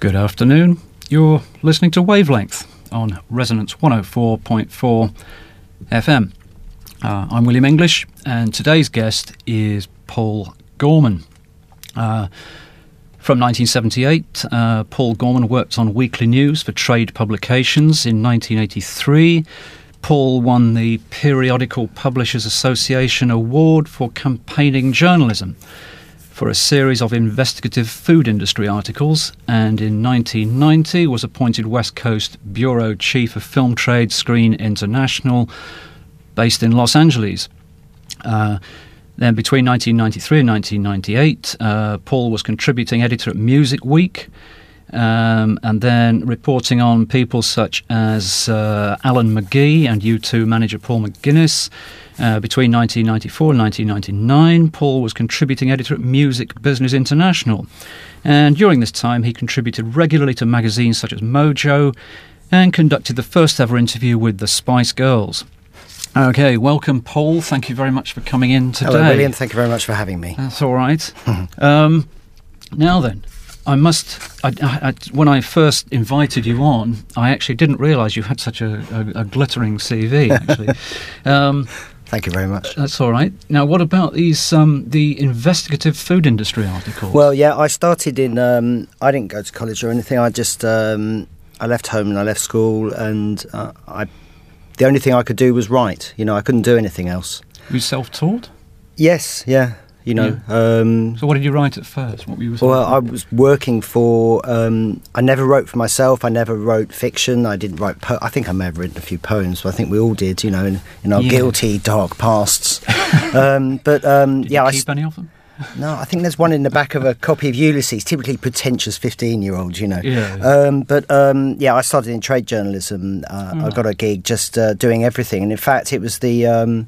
Good afternoon. You're listening to Wavelength on Resonance 104.4 FM. I'm William English, and today's guest is Paul Gorman. From 1978, Paul Gorman worked on weekly news for trade publications. In 1983, Paul won the Periodical Publishers Association Award for Campaigning Journalism for a series of investigative food industry articles, and in 1990 was appointed West Coast Bureau Chief of Film Trade Screen International, based in Los Angeles. Then between 1993 and 1998, Paul was contributing editor at Music Week, and then reporting on people such as Alan McGee and U2 manager Paul McGuinness. Between 1994 and 1999, Paul was contributing editor at Music Business International. And during this time, he contributed regularly to magazines such as Mojo and conducted the first ever interview with the Spice Girls. Okay, welcome, Paul. Thank you very much for coming in today. Hello, William. Thank you very much for having me. That's all right. Now then, when I first invited you on, I actually didn't realise you had such a glittering CV, actually. Thank you very much. That's all right. Now, what about these the investigative food industry articles? Well, yeah, I started in... I didn't go to college or anything. I just... I left home and I left school, and the only thing I could do was write. You know, I couldn't do anything else. Were you self-taught? Yes, yeah. You know, yeah. So what did you write at first? What were you? Well, I was working for. I never wrote for myself. I never wrote fiction. I didn't write. I think I may have written a few poems, but I think we all did. You know, in our guilty, dark pasts. Did you keep any of them? No, I think there's one in the back of a copy of Ulysses. Typically pretentious 15-year-olds, you know. Yeah. I started in trade journalism. I got a gig just doing everything, and in fact, it was the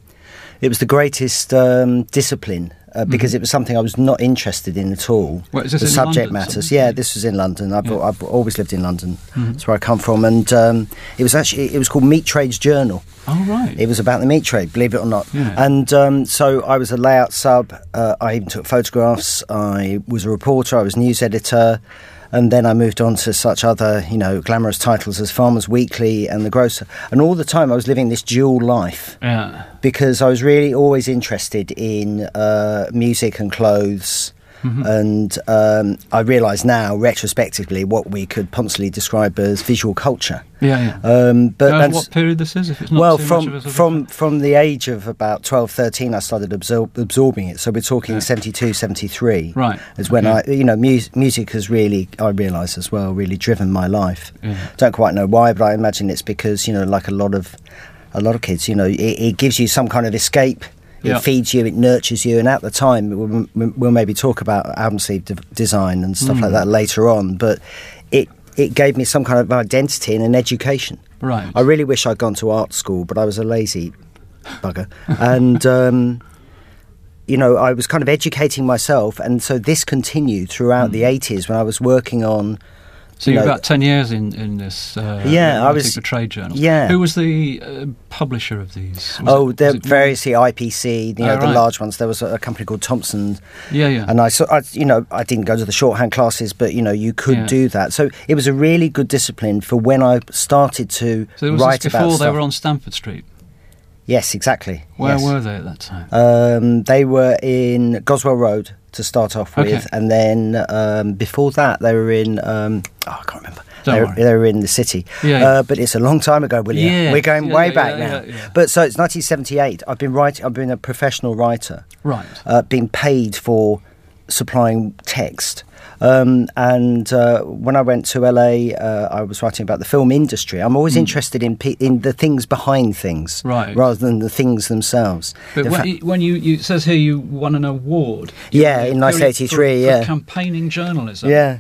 greatest discipline. Because it was something I was not interested in at all. What, is this the in subject London, matters. Yeah, this was in London. I've always lived in London. Mm-hmm. That's where I come from. And it was called Meat Trade's Journal. Oh, right. It was about the meat trade, believe it or not. Yeah. And so I was a layout sub. I even took photographs. I was a reporter. I was news editor. And then I moved on to such other, you know, glamorous titles as Farmers Weekly and The Grocer. And all the time I was living this dual life. Yeah. Because I was really always interested in music and clothes. Mm-hmm. And I realise now, retrospectively, what we could pompously describe as visual culture. Yeah. But what period this is? If it's not from the age of about 12, 13, I started absorbing it. So we're talking 72, 73. Right. Is when music has really, I realise as well, really driven my life. Yeah. Don't quite know why, but I imagine it's because, you know, like a lot of kids, you know, it gives you some kind of escape. It feeds you, it nurtures you, and at the time, we'll maybe talk about album sleeve design and stuff like that later on, but it gave me some kind of identity and an education. Right. I really wish I'd gone to art school, but I was a lazy bugger. And, you know, I was kind of educating myself, and so this continued throughout the 80s when I was working on... So you're about 10 years in this I was the trade journal. Yeah. Who was the publisher of these? There variously IPC, the large ones. There was a company called Thompson. Yeah. And I didn't go to the shorthand classes, but you know, you could do that. So it was a really good discipline for when I started to write about before stuff. They were on Stamford Street. Yes, exactly. Where were they at that time? They were in Goswell Road to start off with, and then before that they were in I can't remember. They were in the city. But it's a long time ago, William. Yeah. We're going way back now. Yeah. But so it's 1978. I've been a professional writer. Right. Being paid for supplying text. And when I went to LA, I was writing about the film industry. I'm always interested in the things behind things, rather than the things themselves. But when you it says here you won an award. In 1983. For campaigning journalism. Yeah.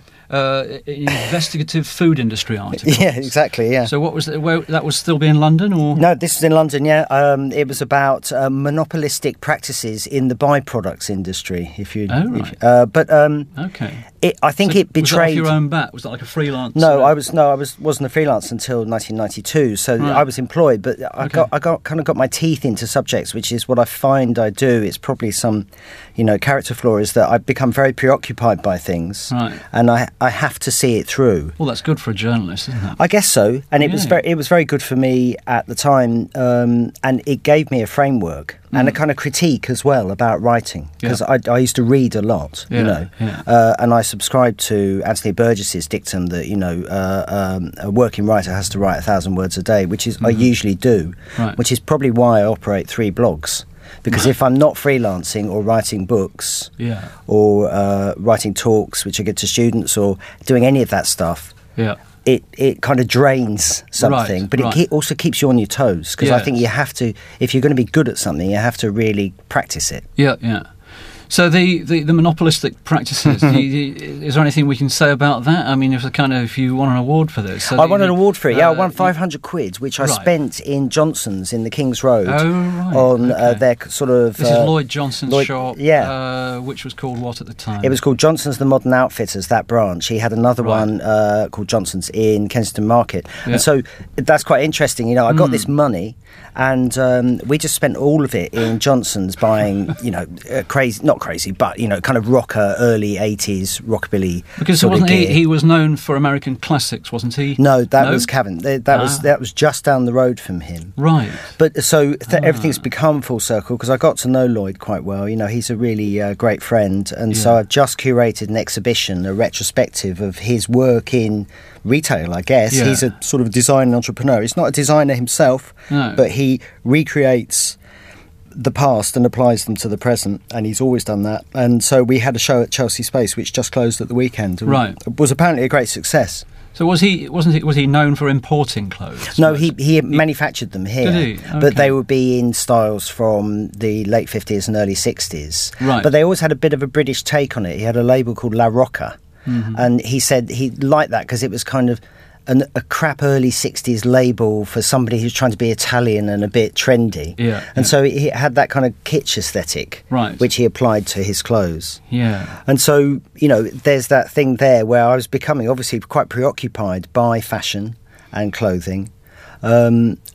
Investigative food industry articles. Yeah, exactly. Yeah. So what was that was still be in London, or no? This was in London. Yeah. It was about monopolistic practices in the byproducts industry. I think it betrayed. Was that off your own bat? Was that like a freelance? No, I wasn't a freelance until 1992. So I was employed, but I got my teeth into subjects, which is what I find I do. It's probably some, character flaw is that I've become very preoccupied by things, right. and I have to see it through. Well, that's good for a journalist, isn't it? I guess so, and it was very good for me at the time, and it gave me a framework and a kind of critique as well about writing, because I used to read a lot, and I subscribed to Anthony Burgess's dictum that a working writer has to write 1,000 words a day, which is I usually do, which is probably why I operate 3 blogs. Because if I'm not freelancing or writing books or writing talks which I give to students or doing any of that stuff, it kind of drains something, but it also keeps you on your toes, because I think you have to, if you're going to be good at something, you have to really practice it. So the monopolistic practices, is there anything we can say about that? I mean, if you won an award for this. So I won an award for it, I won 500 quid, which I spent in Johnson's in the King's Road on their sort of... This is Lloyd Johnson's shop, which was called what at the time? It was called Johnson's The Modern Outfitters, that branch. He had another one called Johnson's in Kensington Market. And so that's quite interesting. I got this money, and we just spent all of it in Johnson's buying, not crazy, but kind of rocker, early 80s rockabilly. Because wasn't he was known for American classics, wasn't he? No, that was Cavan. That was just down the road from him. Right. But so everything's become full circle, because I got to know Lloyd quite well. He's a really great friend, and so I've just curated an exhibition, a retrospective of his work in retail, I guess. He's a sort of design entrepreneur. He's not a designer himself, but he recreates the past and applies them to the present, and he's always done that. And so we had a show at Chelsea Space, which just closed at the weekend. It was apparently a great success. So was he known for importing clothes? No, he manufactured them here. Did he? Okay. But they would be in styles from the late 50s and early 60s. Right. But they always had a bit of a British take on it. He had a label called La Rocca, and he said he liked that because it was kind of a crap early 60s label for somebody who's trying to be Italian and a bit trendy. And so he had that kind of kitsch aesthetic, which he applied to his clothes. And so, there's that thing there where I was becoming obviously quite preoccupied by fashion and clothing. I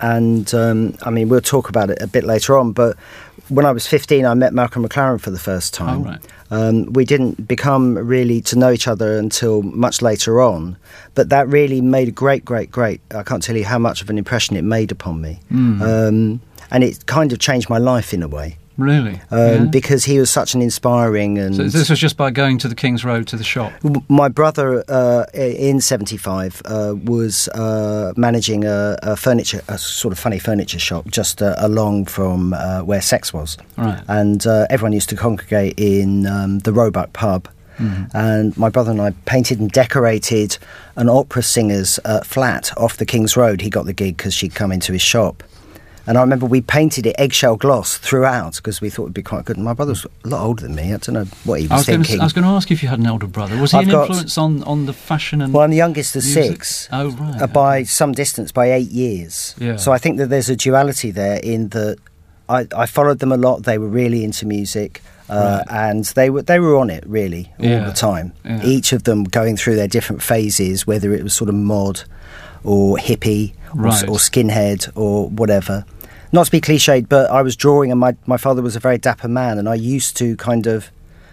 mean, we'll talk about it a bit later on, but when I was 15, I met Malcolm McLaren for the first time. We didn't become really to know each other until much later on, but that really made a great, I can't tell you how much of an impression it made upon me. And it kind of changed my life in a way. Really? Because he was such an inspiring... And so this was just by going to the King's Road to the shop? My brother, in 75, was managing a sort of funny furniture shop just along from where Sex was. And everyone used to congregate in the Roebuck pub. And my brother and I painted and decorated an opera singer's flat off the King's Road. He got the gig because she'd come into his shop. And I remember we painted it eggshell gloss throughout because we thought it'd be quite good. And my brother was a lot older than me. I don't know what he was thinking. I was going to ask if you had an older brother. Was he an influence on the fashion and Well, I'm the youngest of music? 6. Oh, right. By some distance, by 8 years. So I think that there's a duality there in that I followed them a lot. They were really into music. And they were on it, really, all the time. Each of them going through their different phases, whether it was sort of mod or hippie or skinhead or whatever. Not to be cliched, but I was drawing, and my father was a very dapper man, and I used to kind of...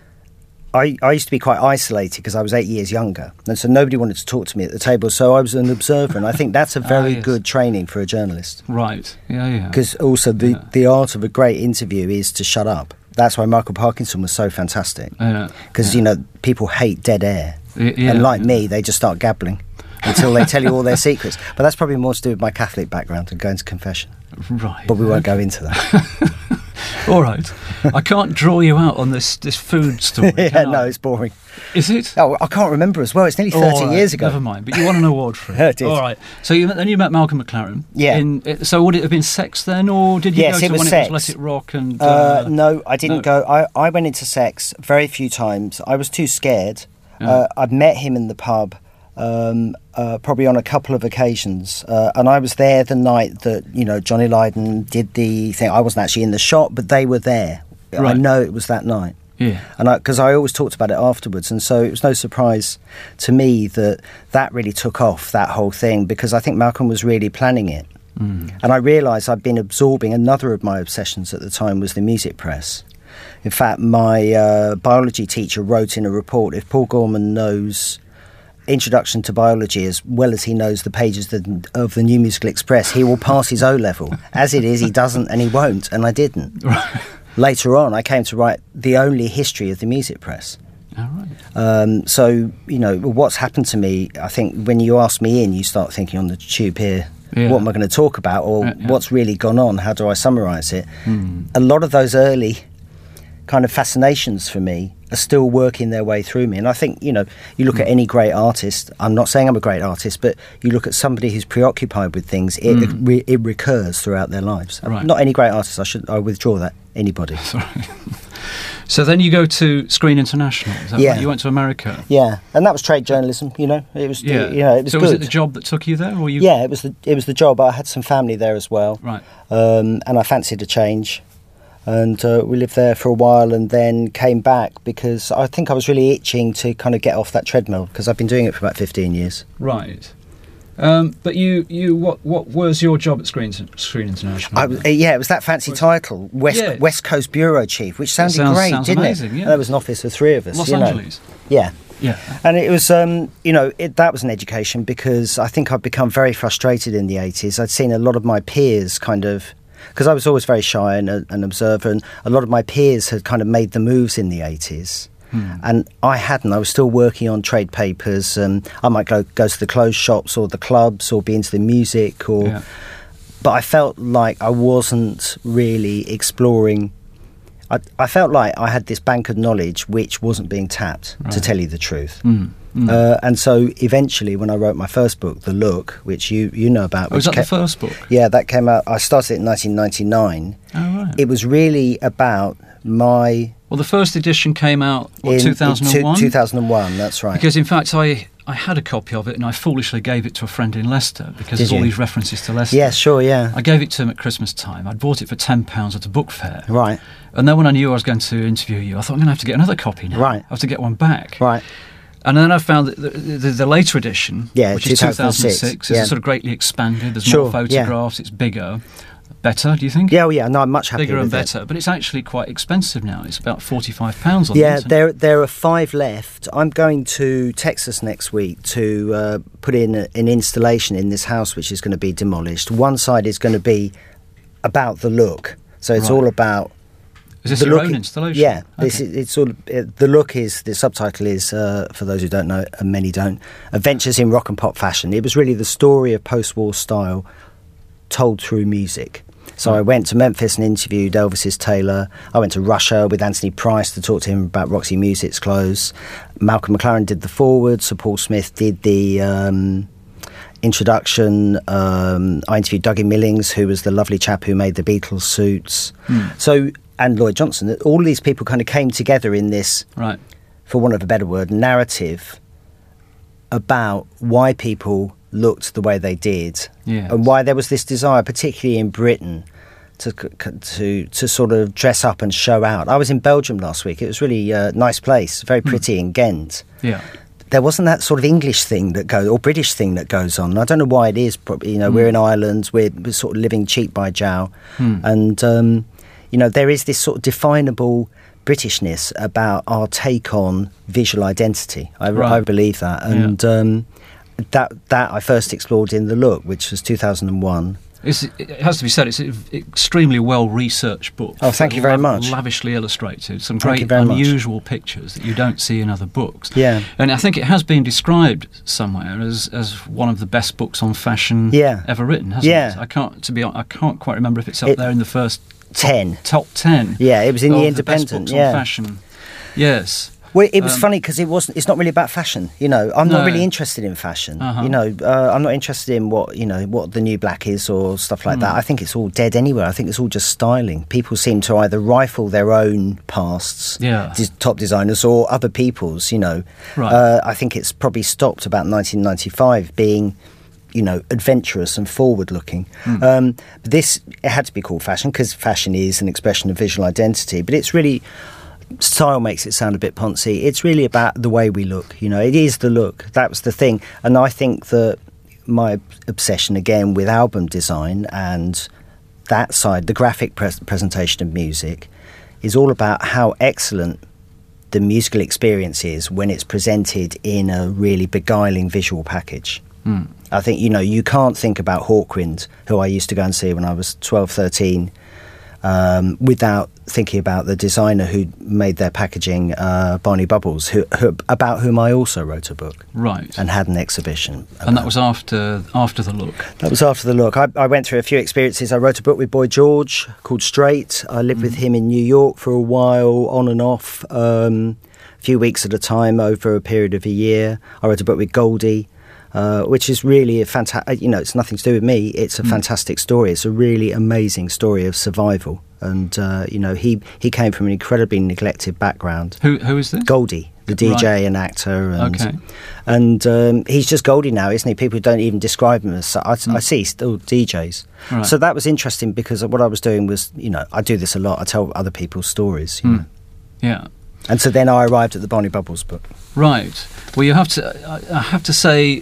I used to be quite isolated because I was 8 years younger, and so nobody wanted to talk to me at the table, so I was an observer, and I think that's a very good training for a journalist. Because also the art of a great interview is to shut up. That's why Michael Parkinson was so fantastic, because, people hate dead air, and like me, they just start gabbling until they tell you all their secrets. But that's probably more to do with my Catholic background and going to confession. But we won't go into that. All right. I can't draw you out on this food story. No, it's boring. Is it? Oh, I can't remember as well. It's nearly 30 years ago. Never mind. But you won an award for it. I did. All right. So then you met Malcolm McLaren. So would it have been Sex then, or did you go to it was when Sex. It was Let It Rock? And no, I didn't go. I went into Sex very few times. I was too scared. I'd met him in the pub. Probably on a couple of occasions, and I was there the night that Johnny Lydon did the thing. I wasn't actually in the shop, but they were there. I know it was that night. And because I always talked about it afterwards, and so it was no surprise to me that really took off, that whole thing, because I think Malcolm was really planning it. And I realised I'd been absorbing. Another of my obsessions at the time was the music press. In fact, my biology teacher wrote in a report, if Paul Gorman knows introduction to biology as well as he knows the pages of the New Musical Express, he will pass his O-level. As it is, he doesn't and he won't, and I didn't. Right. Later on, I came to write the only history of the music press. All right. So, what's happened to me, I think when you ask me in, you start thinking on the tube here, what am I going to talk about, or what's really gone on, how do I summarise it? A lot of those early kind of fascinations for me are still working their way through me. And I think, you look at any great artist, I'm not saying I'm a great artist, but you look at somebody who's preoccupied with things, it recurs throughout their lives. Right. Not any great artist, I withdraw that, anybody. Sorry. So then you go to Screen International, is that right? You went to America. Yeah, and that was trade journalism, it was, it was so good. Was it the job that took you there? Or you? Yeah, it was the job. I had some family there as well. Right. And I fancied a change. And we lived there for a while and then came back because I think I was really itching to kind of get off that treadmill because I've been doing it for about 15 years. Right. But what was your job at Screen International? It was that fancy title, West Coast Bureau Chief, which sounded great, didn't amazing, it? Yeah. There was an office of three of us. Los Angeles. Yeah. Yeah. And it was, that was an education because I think I'd become very frustrated in the 80s. I'd seen a lot of my peers kind of, because I was always very shy and an observer, and a lot of my peers had kind of made the moves in the 80s. And I hadn't. I was still working on trade papers. I might go to the clothes shops or the clubs or be into the music. But I felt like I wasn't really exploring. I felt like I had this bank of knowledge which wasn't being tapped, to tell you the truth. And so eventually when I wrote my first book, The Look, which you know about. Was that the first book? Yeah, that came out. I started it in 1999. Oh, right. It was really about my... Well, the first edition came out, in 2001? 2001, that's right. Because, in fact, I had a copy of it and I foolishly gave it to a friend in Leicester because there's all these references to Leicester. Yeah, sure, yeah. I gave it to him at Christmas time. I'd bought it for £10 at a book fair. Right. And then when I knew I was going to interview you, I thought, I'm going to have to get another copy now. Right. I have to get one back. Right. And then I found that the later edition, which is 2006, is sort of greatly expanded. There's more photographs, it's bigger. Better, do you think? Yeah, no, I'm much happier bigger and better, but it's actually quite expensive now. It's about £45 on the internet. There are 5 left. I'm going to Texas next week to put in an installation in this house which is going to be demolished. One side is going to be about the look, so it's all about. Is this your own installation? Yeah, it's sort of the look is the subtitle is for those who don't know, and many don't. Adventures in Rock and Pop Fashion. It was really the story of post-war style told through music. So I went to Memphis and interviewed Elvis's tailor. I went to Russia with Anthony Price to talk to him about Roxy Music's clothes. Malcolm McLaren did the foreword. Sir Paul Smith did the introduction. I interviewed Dougie Millings, who was the lovely chap who made the Beatles suits. So, and Lloyd Johnson. All these people kind of came together in this, for want of a better word, narrative about why people looked the way they did, and why there was this desire, particularly in Britain, to sort of dress up and show out. I was in Belgium last week. It was really a nice place, very pretty in Ghent. Yeah, there wasn't that sort of English thing that goes, or British thing that goes on. I don't know why it is. Probably, we're in Ireland. We're sort of living cheek by jowl, and there is this sort of definable Britishness about our take on visual identity. I believe that, and. That I first explored in The Look, which was 2001. It has to be said, it's an extremely well-researched book. Oh, thank you very much. Lavishly illustrated, some great unusual pictures that you don't see in other books. Yeah. And I think it has been described somewhere as one of the best books on fashion ever written, hasn't it? I can't quite remember if it's up there in the first 10. Top 10. Yeah, it was in the Independent. The best books on fashion. Yes. Well, it was funny because it's not really about fashion. I'm not really interested in fashion. I'm not interested in what the new black is or stuff like that. I think it's all dead anyway. I think it's all just styling. People seem to either rifle their own pasts, top designers, or other people's. I think it's probably stopped about 1995 being, adventurous and forward-looking. It had to be called fashion because fashion is an expression of visual identity. But it's really. Style makes it sound a bit poncy. It's really about the way we look. It is the look. That was the thing. And I think that my obsession, again, with album design and that side, the graphic presentation of music, is all about how excellent the musical experience is when it's presented in a really beguiling visual package. I think, you can't think about Hawkwind, who I used to go and see when I was 12, 13, without thinking about the designer who made their packaging, Barney Bubbles, who about whom I also wrote a book. Right. And had an exhibition. And that was after The Look? That was after The Look. I went through a few experiences. I wrote a book with Boy George called Straight. I lived with him in New York for a while, on and off, a few weeks at a time over a period of a year. I wrote a book with Goldie. Which is really a fantastic, it's nothing to do with me, it's a fantastic story. It's a really amazing story of survival. And, he came from an incredibly neglected background. Who is this? Goldie, the DJ right. and actor. And, okay. And he's just Goldie now, isn't he? People don't even describe him as such. I see still DJs. Right. So that was interesting because what I was doing was, I do this a lot. I tell other people's stories. You know. Yeah. And so then I arrived at the Barney Bubbles book. Right. Well, I have to say,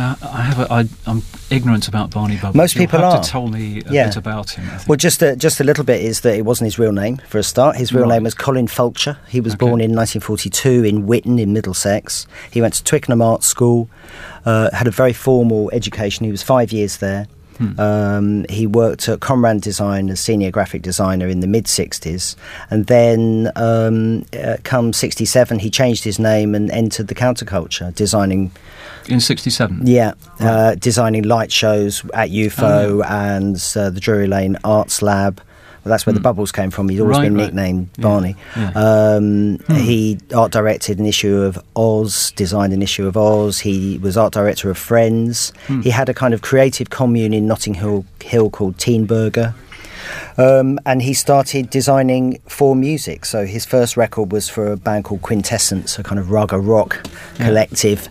I'm ignorant about Barney Bubbles. Most people You'll have are. to tell me a bit about him. I think. Well, just a little bit is that it wasn't his real name for a start. His real name was Colin Fulcher. He was born in 1942 in Whitton in Middlesex. He went to Twickenham Art School, had a very formal education. He was 5 years there. He worked at Conrad Design as senior graphic designer in the mid-60s, and then come 67 he changed his name and entered the counterculture, designing in 67. Designing light shows at UFO and the Drury Lane Arts Lab. Well, that's where the Bubbles came from. He'd always been nicknamed Barney. Yeah. He art directed an issue of Oz, designed an issue of Oz. He was art director of Friends. He had a kind of creative commune in Notting Hill called Teen Burger. And he started designing for music. So his first record was for a band called Quintessence, a kind of raga rock collective.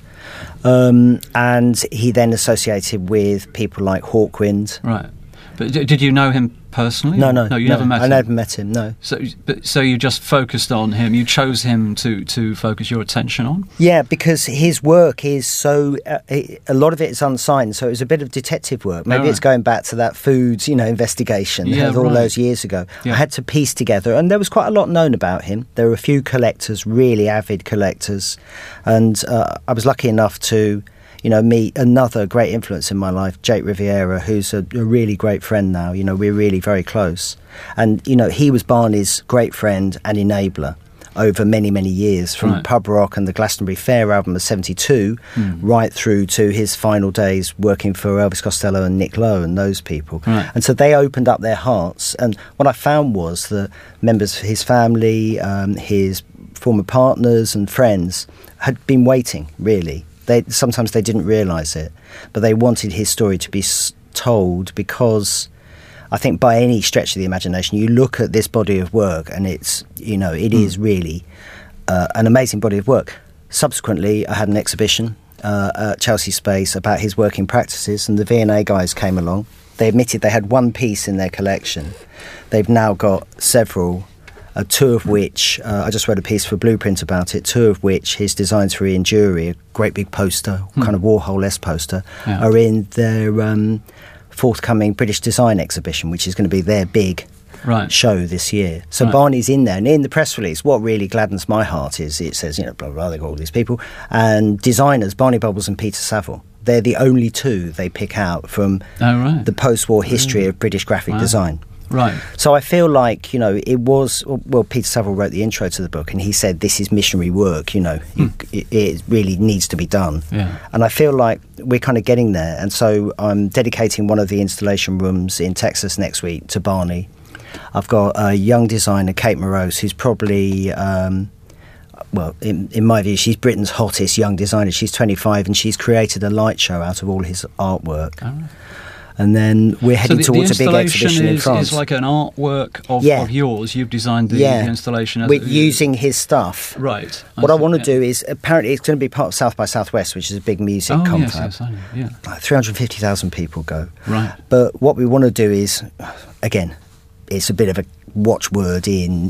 And he then associated with people like Hawkwind. Right. But did you know him personally? No, you never met him. I never met him. No. So you just focused on him. You chose him to focus your attention on. Yeah, because his work is so. A lot of it is unsigned, so it was a bit of detective work. Maybe it's going back to that Foods, investigation all those years ago. Yeah. I had to piece together, and there was quite a lot known about him. There were a few collectors, really avid collectors, and I was lucky enough to meet another great influence in my life, Jake Riviera, who's a really great friend now. We're really very close. And, he was Barney's great friend and enabler over many, many years, from Pub Rock and the Glastonbury Fair album of 72 right through to his final days working for Elvis Costello and Nick Lowe and those people. Right. And so they opened up their hearts. And what I found was that members of his family, his former partners and friends had been waiting, really. Sometimes they didn't realise it, but they wanted his story to be told because I think by any stretch of the imagination, you look at this body of work and it is really an amazing body of work. Subsequently, I had an exhibition at Chelsea Space about his working practices, and the V&A guys came along. They admitted they had one piece in their collection. They've now got several. Two of which, I just read a piece for Blueprint about it, two of which his designs for Ian Jury, a great big poster, kind of Warhol-esque poster, are in their forthcoming British Design exhibition, which is going to be their big show this year. So Barney's in there, and in the press release, what really gladdens my heart is it says, blah, blah, blah, they've got all these people, and designers, Barney Bubbles and Peter Saville. They're the only two they pick out from the post-war history of British graphic design. Right. So I feel like, it was, Peter Saville wrote the intro to the book and he said, this is missionary work, it really needs to be done. Yeah. And I feel like we're kind of getting there. And so I'm dedicating one of the installation rooms in Texas next week to Barney. I've got a young designer, Kate Morose, who's probably, in my view, she's Britain's hottest young designer. She's 25 and she's created a light show out of all his artwork. Oh, right. And then we're heading towards a big exhibition in France. It's like an artwork of yours. You've designed the installation. With using his stuff. Right. What I want to do is, apparently it's going to be part of South by Southwest, which is a big music confab. Yes, I know, yeah. 350,000 people go. Right. But what we want to do is, again, it's a bit of a watchword in,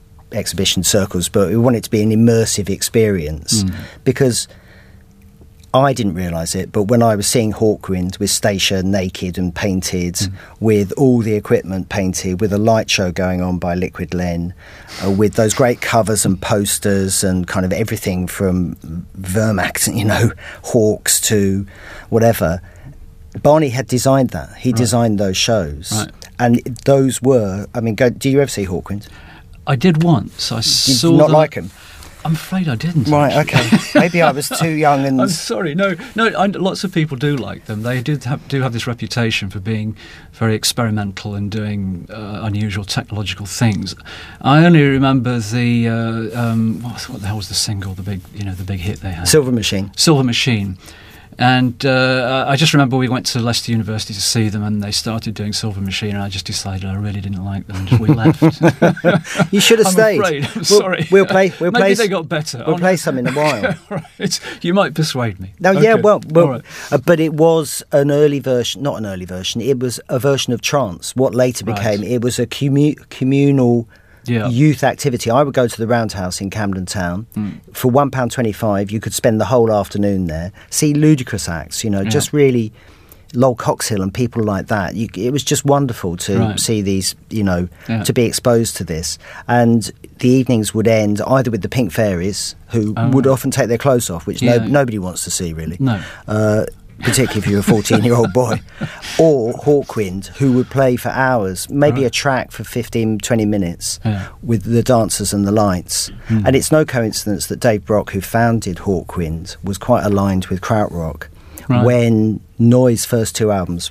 exhibition circles, but we want it to be an immersive experience. Because I didn't realise it, but when I was seeing Hawkwind with Stacia naked and painted, with all the equipment painted, with a light show going on by Liquid Len, with those great covers and posters and kind of everything from Wehrmacht, Hawks to whatever, Barney had designed that. He designed those shows. Right. And those were, do you ever see Hawkwind? I did once. I saw Did you not like him? I'm afraid I didn't. Right, okay. Maybe I was too young and... I'm sorry, no. Lots of people do like them. They do have this reputation for being very experimental and doing unusual technological things. I only remember the what the hell was the single, the big hit they had? Silver Machine. Silver Machine. And I just remember we went to Leicester University to see them, and they started doing Silver Machine, and I just decided I really didn't like them, and we left. You should have stayed. I'm sorry. We'll play. Maybe they got better. We'll play some in a while. Right. You might persuade me. No, Okay. yeah, well, Right. but it was an early version, not an early version. It was a version of trance. What later became, Right. it was a communal. Yeah. Youth activity. I would go to the Roundhouse in Camden Town. For £1.25 you could spend the whole afternoon there, see ludicrous acts, just really Lol Coxhill and people like that. It was just wonderful to see these, to be exposed to this. And the evenings would end either with the Pink Fairies, who would often take their clothes off, which nobody wants to see, really. No. Particularly if you're a 14-year-old boy, or Hawkwind, who would play for hours, maybe a track for 15, 20 minutes with the dancers and the lights. And it's no coincidence that Dave Brock, who founded Hawkwind, was quite aligned with Krautrock. Right. When Noi's first two albums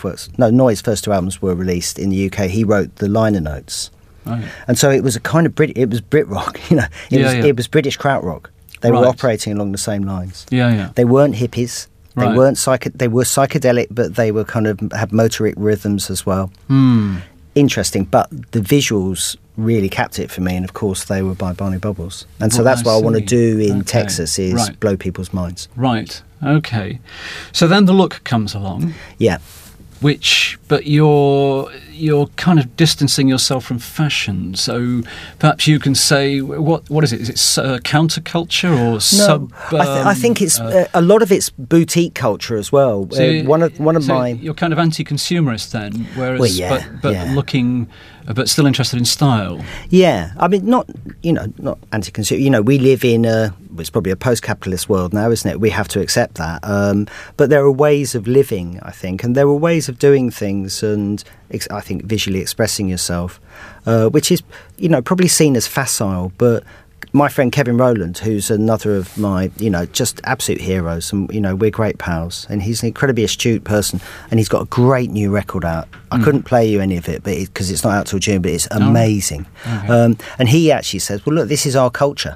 were released in the UK, he wrote the liner notes. Right. And so it was a kind of it was Brit rock, it was British Krautrock. They were operating along the same lines. Yeah. They weren't hippies. They Right. weren't they were psychedelic, but they were kind of had motoric rhythms as well. Interesting, but the visuals really capped it for me, and of course they were by Barney Bubbles. And so that's what I want to do in Texas is blow people's minds. Right. Okay. So then the look comes along. Yeah. But you're kind of distancing yourself from fashion. So perhaps you can say what is it? Is it counterculture or sub? I think it's a lot of it's boutique culture as well. So you're kind of anti-consumerist then, whereas but looking. But still interested in style. Yeah, not anti-consumer. We live in it's probably a post-capitalist world now, isn't it? We have to accept that. But there are ways of living, I think, and there are ways of doing things, and I think visually expressing yourself, which is probably seen as facile, but. My friend Kevin Rowland, who's another of my, just absolute heroes, and, we're great pals, and he's an incredibly astute person, and he's got a great new record out. I couldn't play you any of it because it's not out till June, but it's amazing. Okay. And he actually says, well, look, this is our culture.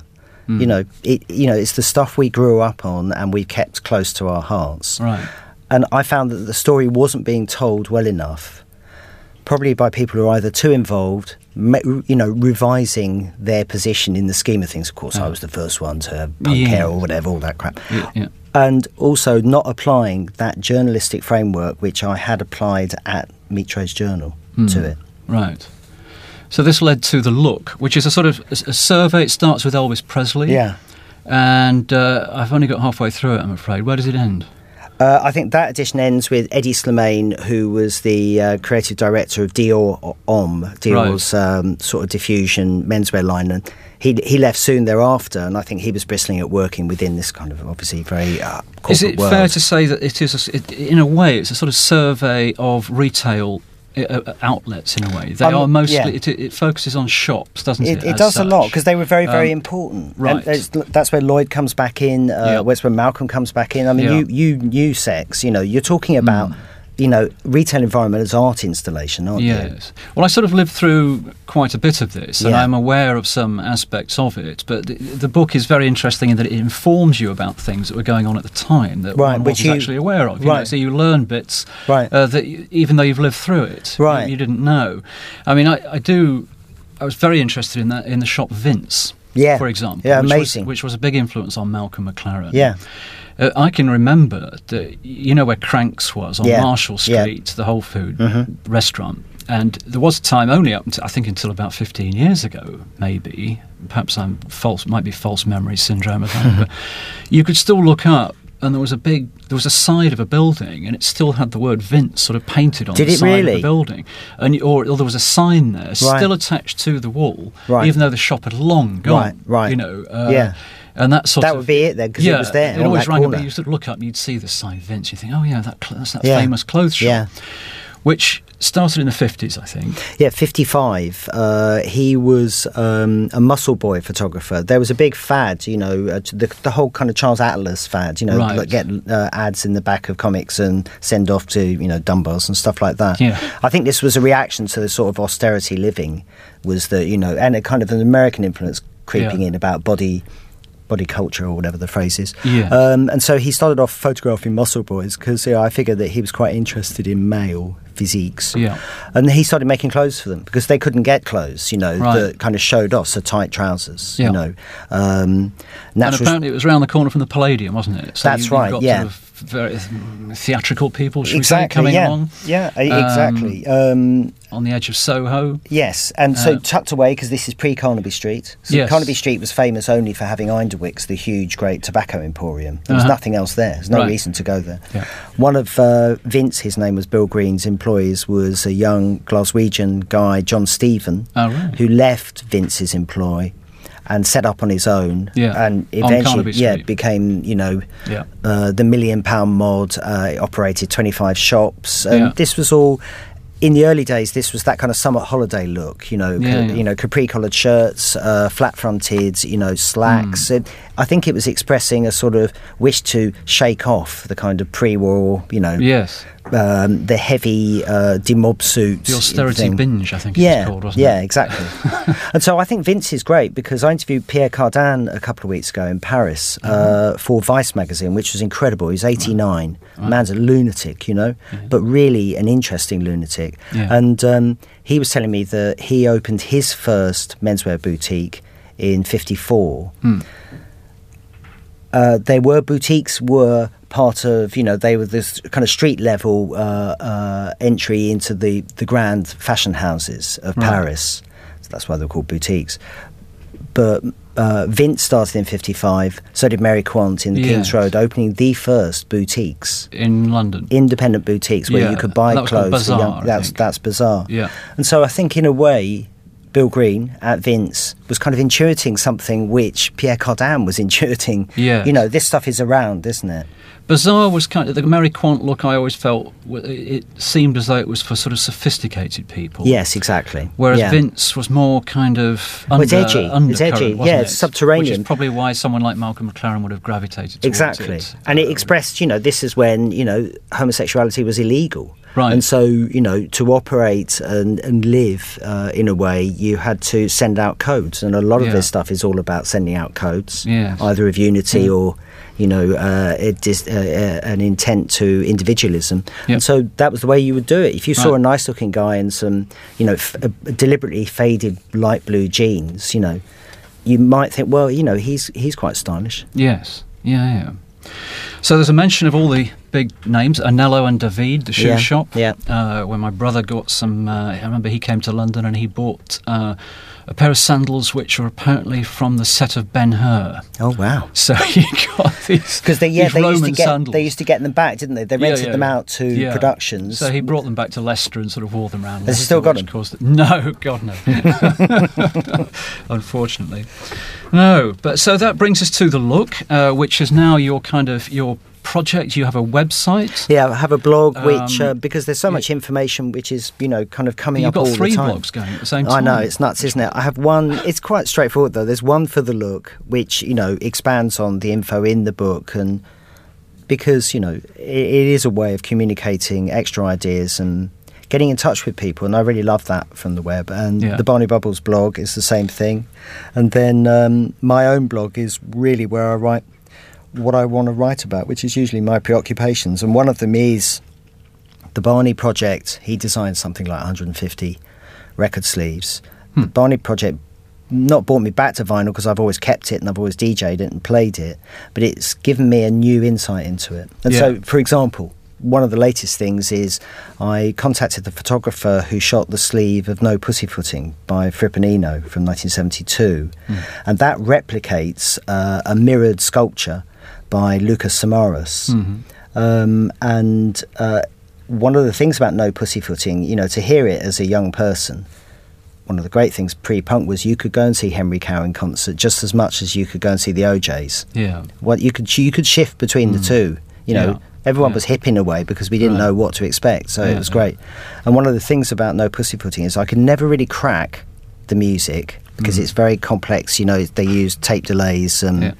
It's the stuff we grew up on and we kept close to our hearts. Right. And I found that the story wasn't being told well enough, probably by people who are either too involved, revising their position in the scheme of things. Of course, I was the first one to punk hair or whatever, all that crap. Yeah. And also not applying that journalistic framework which I had applied at Meat Trade's Journal to it. Right. So this led to The Look, which is a sort of a survey. It starts with Elvis Presley. Yeah. And I've only got halfway through it, I'm afraid. Where does it end? I think that edition ends with Eddie Slimane, who was the creative director of Dior Homme, Dior's sort of diffusion menswear line. And he left soon thereafter, and I think he was bristling at working within this kind of obviously very corporate world. Is it fair to say that it is, in a way, it's a sort of survey of retail outlets in a way? They are mostly, it focuses on shops, doesn't it? It does a lot, because they were very, very important. Right. And that's where Lloyd comes back in, that's where Malcolm comes back in. I mean, you knew sex, you're talking about, retail environment as art installation, aren't you? Yes. Well, I sort of lived through quite a bit of this, and I'm aware of some aspects of it, but the book is very interesting in that it informs you about things that were going on at the time that one wasn't actually aware of. So you learn bits that even though you've lived through it, you didn't know. I mean, I was very interested in that, in the shop Vince, for example, which was a big influence on Malcolm McLaren. Yeah. I can remember where Cranks was on Marshall Street, the Whole Food restaurant, and there was a time only up until, I think, until about 15 years ago, maybe. Perhaps might be false memory syndrome or something, but you could still look up and there was a side of a building, and it still had the word Vince sort of painted on Did the it side really? of the building, or there was a sign there still attached to the wall, even though the shop had long gone. Right. You know. Yeah. And that would be it then, because it was there. It always rang a corner. bell. You sort of look up and you'd see the sign Vince. You think, oh yeah, that's that famous clothes shop, which started in the 50s, I think. Yeah, 55. He was a muscle boy photographer. There was a big fad, you know, the whole kind of Charles Atlas fad, you know, like get ads in the back of comics and send off to, you know, dumbbells and stuff like that. Yeah. I think this was a reaction to the sort of austerity living, was the, you know, and a kind of an American influence creeping in about body culture, or whatever the phrase is. Yeah. And so he started off photographing muscle boys because I figured that he was quite interested in male physiques. Yeah. And he started making clothes for them because they couldn't get clothes, you know, that kind of showed off, so tight trousers, you know. And apparently it was around the corner from the Palladium, wasn't it? So that's right, got sort of very theatrical people, should we say, coming along. Yeah, exactly. On the edge of Soho. Yes, and so tucked away, because this is pre-Carnaby Street. So Carnaby Street was famous only for having Einderwick's, the huge, great tobacco emporium. There was nothing else there. There's no reason to go there. Yeah. One of Vince, his name was Bill Green's employees, was a young Glaswegian guy, John Stephen, who left Vince's employ and set up on his own, and eventually became, you know, the £1 Million mod. Operated 25 shops, and this was all in the early days. This was that kind of summer holiday look, you know, you know, capri collared shirts, flat fronted, you know, slacks. And I think it was expressing a sort of wish to shake off the kind of pre-war, you know, the heavy demob suits, the austerity binge, I think it was called, wasn't it? Yeah, exactly. And so I think Vince is great, because I interviewed Pierre Cardin a couple of weeks ago in Paris for Vice magazine, which was incredible. He's 89. Man's a lunatic, you know, but really an interesting lunatic. And he was telling me that he opened his first menswear boutique in 54. Boutiques were part of, you know, they were this kind of street level entry into the grand fashion houses of Paris. So that's why they're called boutiques. But Vince started in 55, so did Mary Quant in the King's Road, opening the first boutiques in London, independent boutiques where you could buy clothes. Bazaar, that's Bazaar. Yeah. And so I think in a way, Bill Green at Vince was kind of intuiting something which Pierre Cardin was intuiting. You know, this stuff is around, isn't it? Bazaar was kind of the Mary Quant look. I always felt it seemed as though it was for sort of sophisticated people. Yes, exactly. Whereas Vince was more kind of it's edgy. It's edgy. Yeah, it's subterranean. Which is probably why someone like Malcolm McLaren would have gravitated towards it. And it expressed, you know, this is when, you know, homosexuality was illegal. Right. And so, you know, to operate and live in a way, you had to send out codes. And a lot of this stuff is all about sending out codes, either of unity or, you know, an intent to individualism. And so that was the way you would do it. If you saw a nice-looking guy in some, you know, deliberately faded light blue jeans, you know, you might think, well, you know, he's quite stylish. Yes. Yeah. So there's a mention of all the big names, Anello and David, the shoe shop. When my brother got some, I remember he came to London and he bought a pair of sandals which are apparently from the set of Ben-Hur. Oh wow! So you got these because they used to get them back, didn't they? They rented them out to productions. So he brought them back to Leicester and sort of wore them around. Has he still got them? No, God no. Unfortunately, no. But so that brings us to the look, which is now your project. You have a website. Yeah, I have a blog which because there's so much information which is, you know, kind of coming up all the time. You've got 3 blogs going at the same time. I know, it's nuts, isn't it? I have one. It's quite straightforward though. There's one for the look, which, you know, expands on the info in the book, and because, you know, it is a way of communicating extra ideas and getting in touch with people, and I really love that from the web. And the Barney Bubbles blog is the same thing, and then my own blog is really where I write what I want to write about, which is usually my preoccupations, and one of them is the Barney Project. He designed something like 150 record sleeves. The Barney Project not brought me back to vinyl because I've always kept it and I've always DJ'd it and played it, but it's given me a new insight into it. And so, for example, one of the latest things is I contacted the photographer who shot the sleeve of No Pussyfooting by Fripponino from 1972, and that replicates a mirrored sculpture by Lucas Samaras. Mm-hmm. And one of the things about No Pussyfooting, you know, to hear it as a young person, one of the great things pre-punk was you could go and see Henry Cow in concert just as much as you could go and see the O'Jays. Yeah. What you could shift between the two. You know, everyone was hip in a way because we didn't know what to expect, so it was great. And one of the things about No Pussyfooting is I could never really crack the music because it's very complex. You know, they use tape delays, and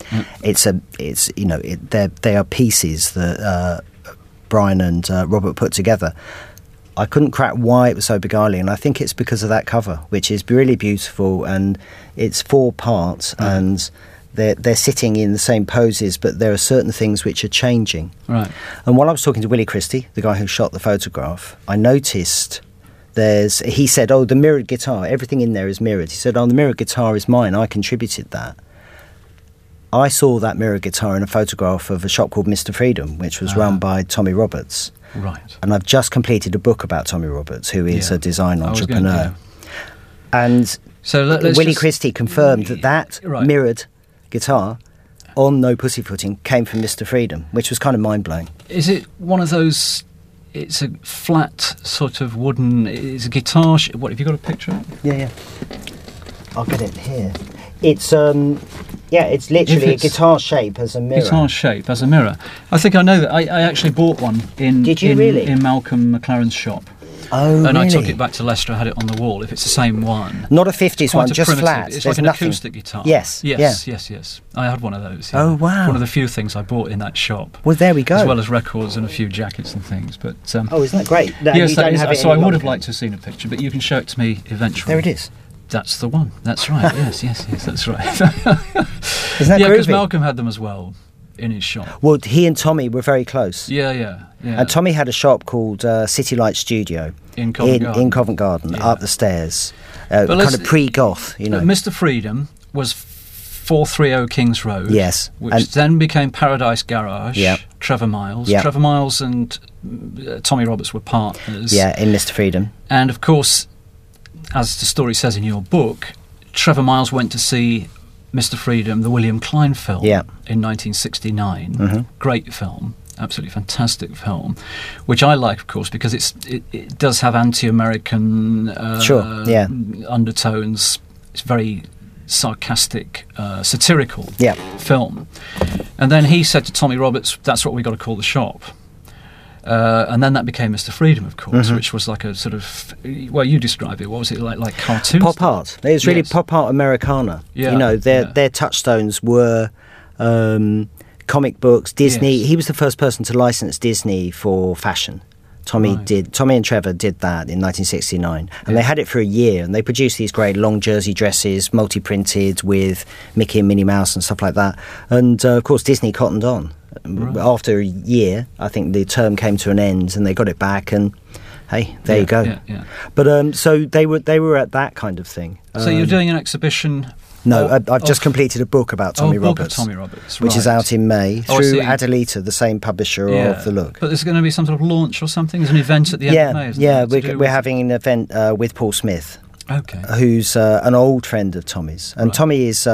they are pieces that Brian and Robert put together. I couldn't crack why it was so beguiling, and I think it's because of that cover, which is really beautiful, and it's 4 parts, and they're sitting in the same poses, but there are certain things which are changing. Right. And while I was talking to Willie Christie, the guy who shot the photograph, I noticed he said, oh, the mirrored guitar, everything in there is mirrored. He said, oh, the mirrored guitar is mine, I contributed that. I saw that mirrored guitar in a photograph of a shop called Mr. Freedom, which was run by Tommy Roberts. Right. And I've just completed a book about Tommy Roberts, who is a design entrepreneur. And so Willie Christie confirmed that mirrored guitar on No Pussyfooting came from Mr. Freedom, which was kind of mind-blowing. Is it one of those... It's a flat sort of wooden... It's a guitar... What, have you got a picture? Yeah. I'll get it here. It's... it's literally a guitar shape as a mirror. Guitar shape as a mirror. I think I know that. I actually bought one in Malcolm McLaren's shop. Oh, and really? I took it back to Leicester. I had it on the wall. If it's the same one, not a 50s one, just primitive. flat. It's There's like an nothing. acoustic guitar. Yes. I had one of those. Yeah. Oh, wow! One of the few things I bought in that shop. Well, there we go. As well as records and a few jackets and things. But isn't that great? No, yes, that is, so I would have liked to have seen a picture, but you can show it to me eventually. There it is. That's the one. That's right. yes, that's right. Isn't that yeah, because groovy? Malcolm had them as well in his shop. Well, he and Tommy were very close. Yeah. And Tommy had a shop called City Light Studio in Covent Garden, up the stairs, kind of pre-goth, you know. Mr. Freedom was 430 Kings Road, yes, which then became Paradise Garage. Yep. Trevor Miles. Yep. Trevor Miles and Tommy Roberts were partners. Yeah, in Mr. Freedom. And of course, as the story says in your book, Trevor Miles went to see Mr. Freedom, the William Klein film, in 1969. Mm-hmm. Great film, absolutely fantastic film, which I like, of course, because it does have anti-American undertones. It's very sarcastic, satirical film. And then he said to Tommy Roberts, that's what we got to call the shop. And then that became Mr. Freedom, of course, which was like a sort of... Well, you describe it. What was it like cartoons? Pop art. It was really pop art Americana. Yeah, you know, their touchstones were comic books, Disney. Yes. He was the first person to license Disney for fashion. Tommy and Trevor did that in 1969, and they had it for a year, and they produced these great long jersey dresses, multi-printed with Mickey and Minnie Mouse and stuff like that. And of course, Disney cottoned on. Right. After a year, I think the term came to an end, and they got it back. And hey, there you go. Yeah. But so they were at that kind of thing. So you're doing an exhibition. No, I've just completed a book about Tommy Roberts. Tommy Roberts, which is out in May through Adelita, the same publisher of The Look. But there's going to be some sort of launch or something? There's an event at the end of May, isn't there? Yeah, we're having an event with Paul Smith. Okay. Who's an old friend of Tommy's. And Tommy is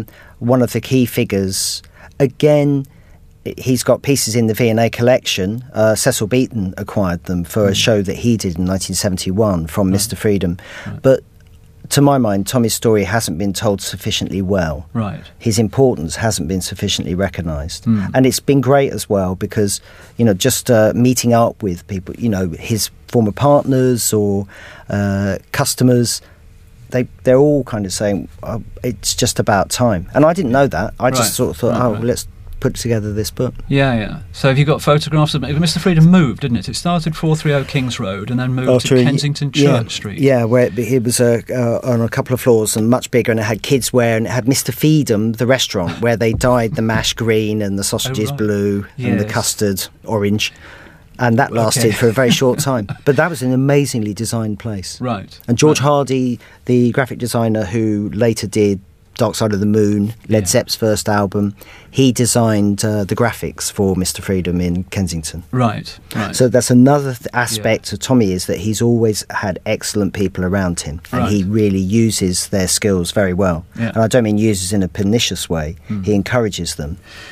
one of the key figures. Again, he's got pieces in the V&A collection. Cecil Beaton acquired them for a show that he did in 1971 from Mr. Freedom. Right. But to my mind, Tommy's story hasn't been told sufficiently well. Right. His importance hasn't been sufficiently recognised. And it's been great as well because, you know, just meeting up with people, you know, his former partners or customers, they're all kind of saying, oh, it's just about time. And I didn't know that. I just sort of thought, let's put together this book. Yeah. So have you got photographs of Mr. Freedom moved, didn't it? It started 430 Kings Road and then moved to Kensington Church Street. Yeah, where it was on a couple of floors and much bigger, and it had kids wear, and it had Mr. Feed'em, the restaurant, where they dyed the mash green and the sausages blue and the custard orange. And that lasted for a very short time. But that was an amazingly designed place. Right. And George Hardy, the graphic designer who later did Dark Side of the Moon, Led Zepp's first album, he designed the graphics for Mr. Freedom in Kensington. Right. So that's another aspect of Tommy, is that he's always had excellent people around him, and he really uses their skills very well. And I don't mean uses in a pernicious way, he encourages them.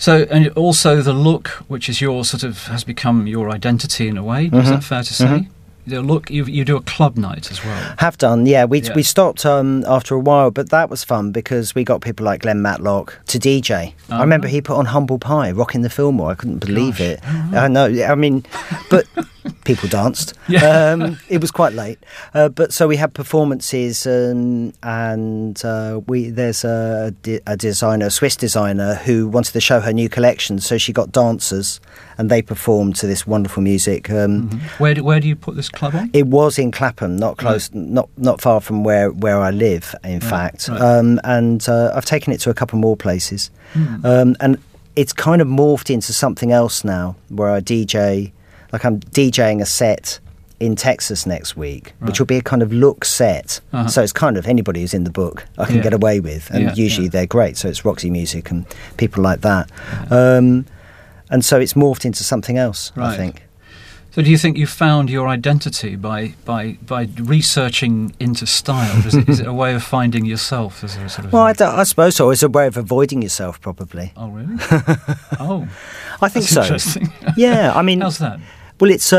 So, and also the look, which is your sort of has become your identity in a way. Is that fair to say? The look, you do a club night as well. Have done, yeah. We stopped after a while, but that was fun because we got people like Glenn Matlock to DJ. I remember he put on Humble Pie, rocking the Fillmore. I couldn't believe it. I know. I mean, but people danced. It was quite late, but so we had performances, and there's a designer, a Swiss designer, who wanted to show her new collection, so she got dancers, and they performed to this wonderful music. Where do you put this club on? It was in Clapham, not close, not far from where I live, in fact. Right. And I've taken it to a couple more places, and it's kind of morphed into something else now, where I DJ. Like I'm DJing a set in Texas next week, which will be a kind of look set. So it's kind of anybody who's in the book I can get away with, and usually they're great. So it's Roxy Music and people like that. And so it's morphed into something else, I think. So do you think you found your identity by researching into style? Is it a way of finding yourself? As a sort of I suppose so. It's a way of avoiding yourself, probably. Oh, really? Oh. I think so. Interesting. Yeah, I mean... How's that? Well, it's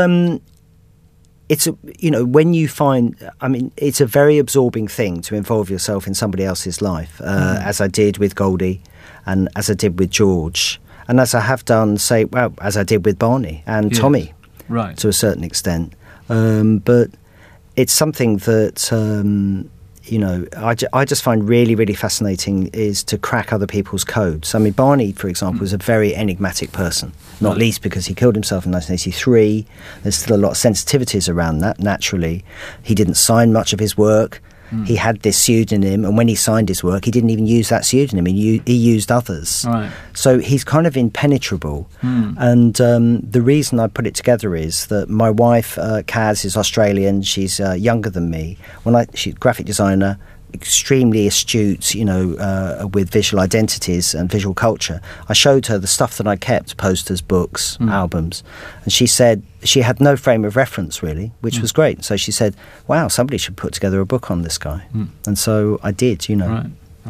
when you find, I mean, it's a very absorbing thing to involve yourself in somebody else's life, as I did with Goldie, and as I did with George, and as I have done, as I did with Barney and Tommy, right, to a certain extent. But it's something that I just find really, really fascinating, is to crack other people's codes. I mean, Barney, for example, was a very enigmatic person, not least because he killed himself in 1983. There's still a lot of sensitivities around that, naturally. He didn't sign much of his work. He had this pseudonym, and when he signed his work, he didn't even use that pseudonym. He used others. Right. So he's kind of impenetrable. And the reason I put it together is that my wife, Kaz, is Australian. She's younger than me. She's a graphic designer, extremely astute, with visual identities and visual culture. I showed her the stuff that I kept, posters, books, albums, and she said she had no frame of reference, really, which was great. So she said, wow, somebody should put together a book on this guy. And so I did, Right.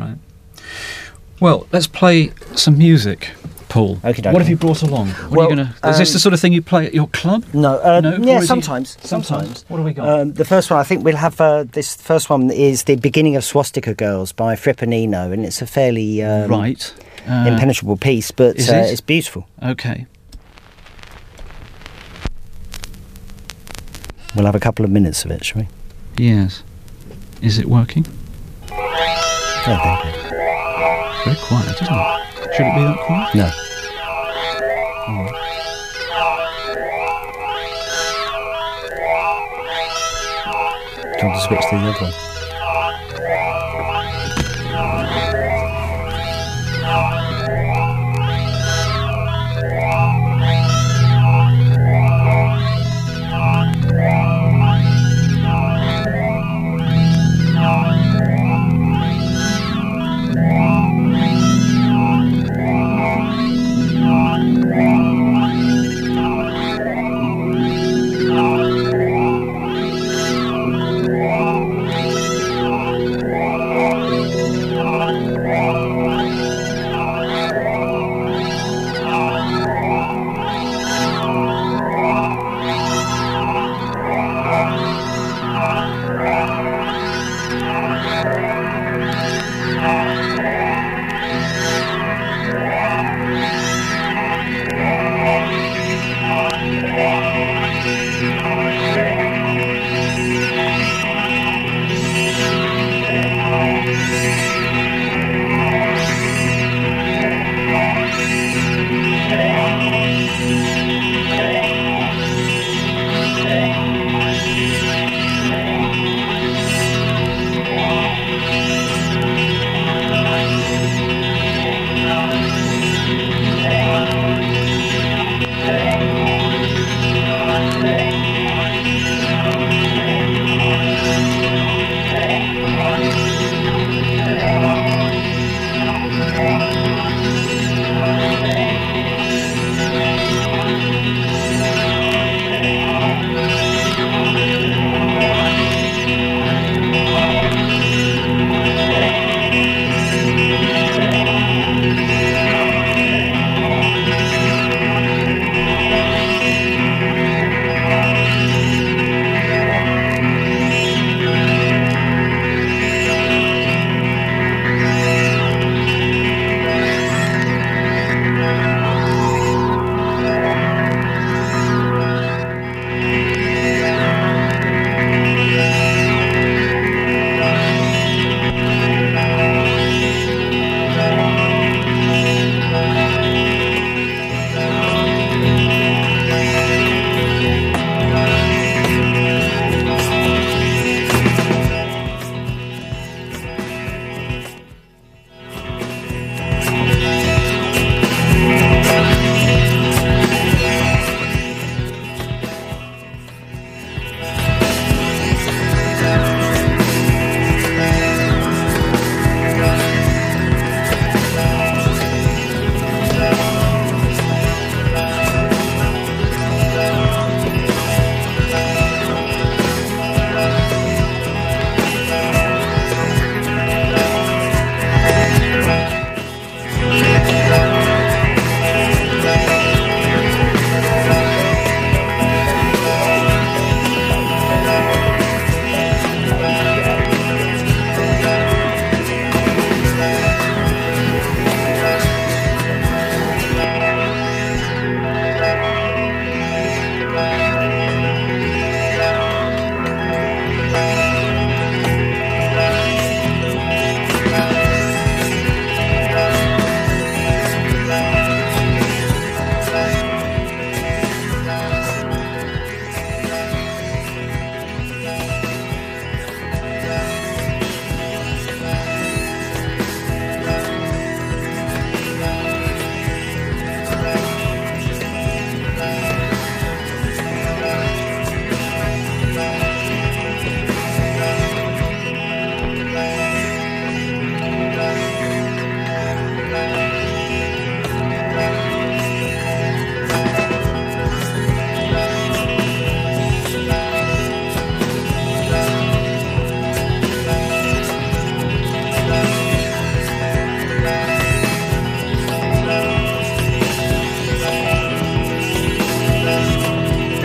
Well, let's play some music, Paul. Okay, what have you brought along? Is this the sort of thing you play at your club? No. Yeah, sometimes. What have we got? The first one, I think we'll have, this first one is The Beginning of Swastika Girls by Fripp and Eno, and it's a fairly impenetrable piece, but it's beautiful. Okay. We'll have a couple of minutes of it, shall we? Yes. Is it working? I think it. Very quiet, isn't it? Should it be that quiet? No. Do you want to switch to the other one?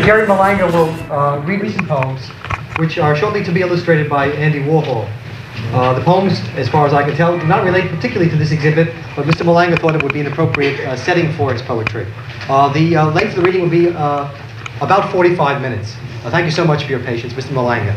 Jerry Malanga will read recent poems, which are shortly to be illustrated by Andy Warhol. The poems, as far as I can tell, do not relate particularly to this exhibit, but Mr. Malanga thought it would be an appropriate setting for his poetry. The length of the reading will be about 45 minutes. Thank you so much for your patience, Mr. Malanga.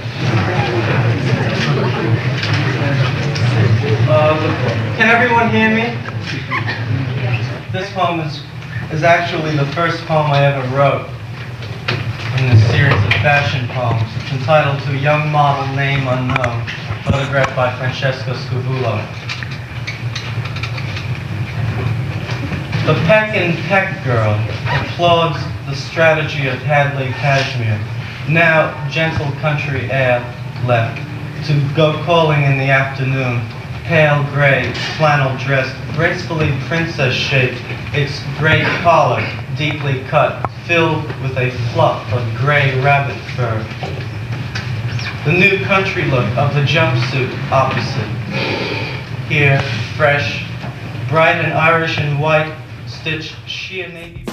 Can everyone hear me? This poem is actually the first poem I ever wrote in this series of fashion poems. It's entitled To a Young Model, Name Unknown, photographed by Francesco Scavullo. The Peck and Peck girl applauds the strategy of Hadley Cashmere, now gentle country air left, to go calling in the afternoon, pale gray, flannel dress, gracefully princess-shaped, its gray collar deeply cut, filled with a fluff of gray rabbit fur. The new country look of the jumpsuit opposite. Here, fresh, bright and Irish and white, stitched sheer navy.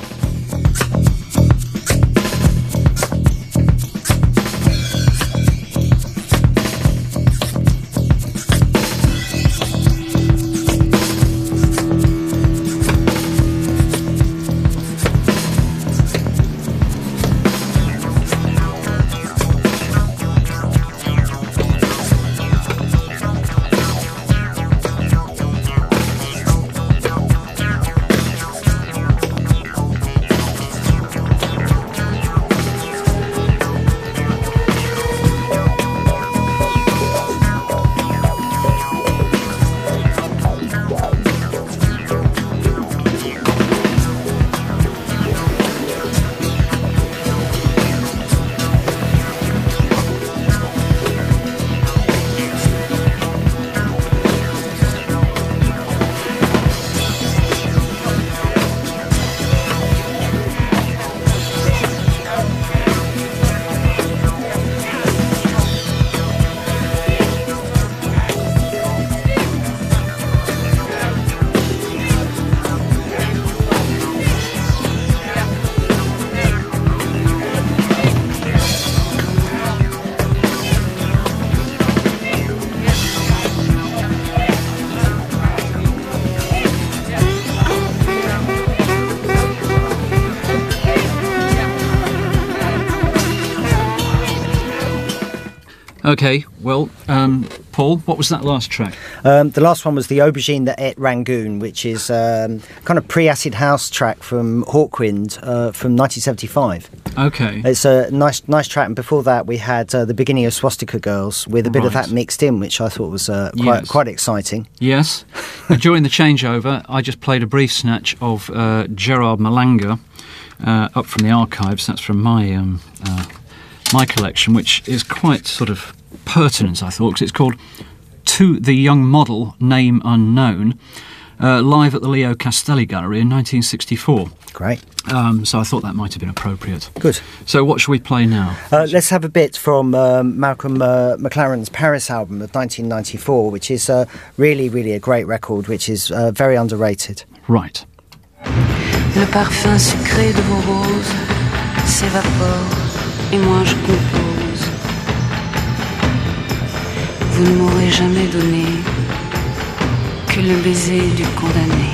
Okay, well, Paul, what was that last track? The last one was The Aubergine That Ate Rangoon, which is kind of pre-acid house track from Hawkwind from 1975. Okay. It's a nice track, and before that we had the beginning of Swastika Girls with a bit of that mixed in, which I thought was quite exciting. Yes. During the changeover, I just played a brief snatch of Gerard Malanga up from the archives. That's from my collection, which is quite sort of pertinent, I thought, because it's called To the Young Model, Name Unknown, live at the Leo Castelli Gallery in 1964. Great. So I thought that might have been appropriate. Good. So what should we play now? Let's have a bit from Malcolm McLaren's Paris album of 1994, which is really, really a great record, which is very underrated. Right. Le parfum sucré de vos roses s'évapore et moi je compose. Vous ne m'aurez jamais donné que le baiser du condamné.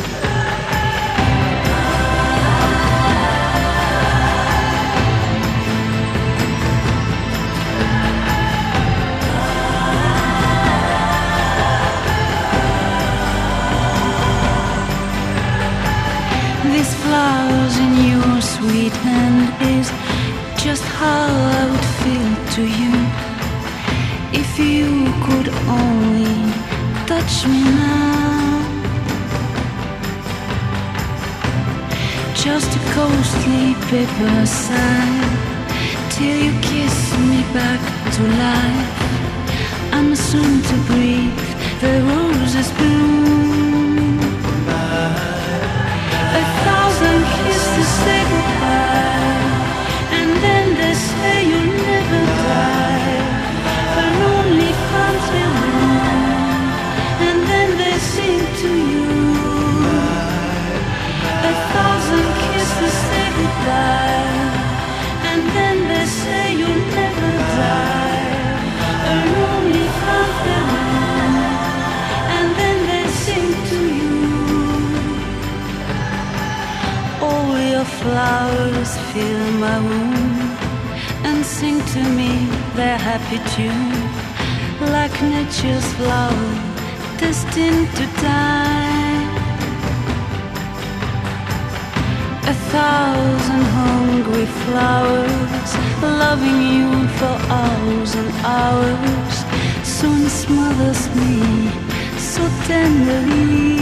These flowers in your sweet hand is just how I would feel to you if you could only touch me now. Just a ghostly paper sign till you kiss me back to life. I'm soon to breathe the roses bloom. A thousand kisses say goodbye, and then they say you'll never die. A lonely fountain room, and then they sing to you. A thousand kisses say goodbye, to me their happy tune, like nature's flower destined to die. 1,000 hungry flowers, loving you for hours and hours, soon smothers me so tenderly.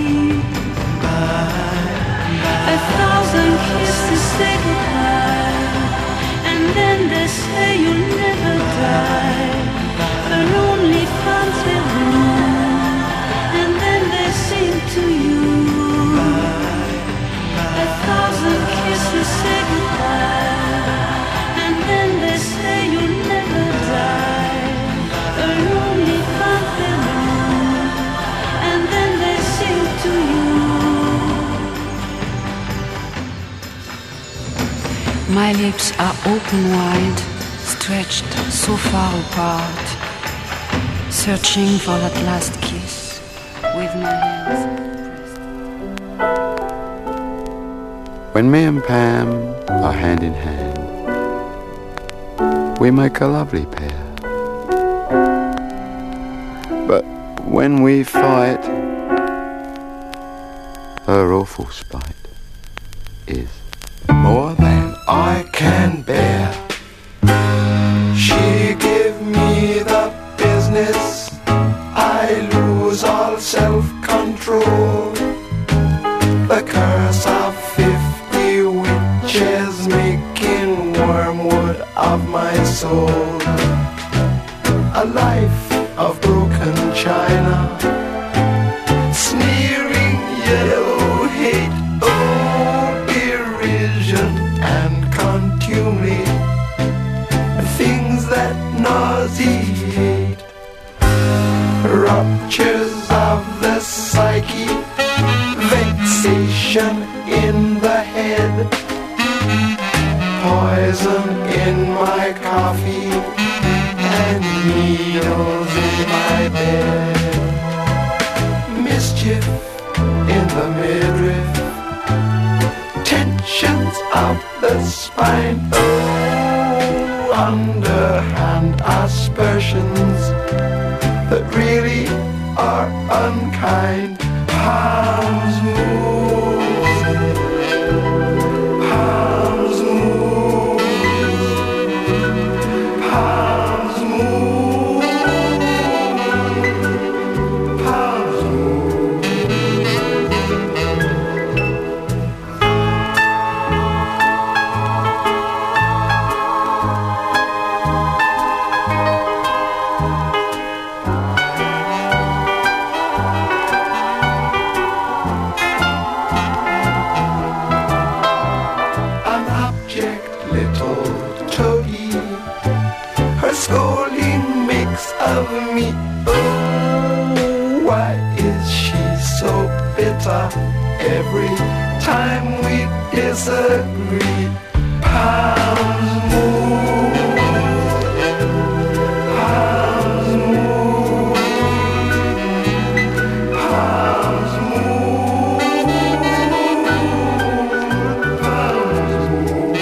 1,000 kisses say goodbye, and then they say you'll never die. A lonely fountain room, and then they sing to you. 1,000 kisses say goodbye, and then they say you'll never die. A lonely fountain room, and then they sing to you. My lips are open wide, stretched so far apart, searching for that last kiss with my hands pressed. When me and Pam are hand in hand, we make a lovely pair. But when we fight, her awful spite is more than I can bear. She give me the business, I lose all self-control. The curse of 50 witches making wormwood of my soul. A life of broken china, sneering yellow hate, oh, derision and contumely, things that nauseate. Ruptures of the psyche, vexation in the head, poison in my coffee, and needles in my bed. Mischief in the midriff, tensions of the spine, oh, underhand aspersions that really are unkind. Palms move, palms move, palms move, palms move. Scolding makes of me, oh, why is she so bitter every time we disagree? Palms move, palms move, palms move, palms move.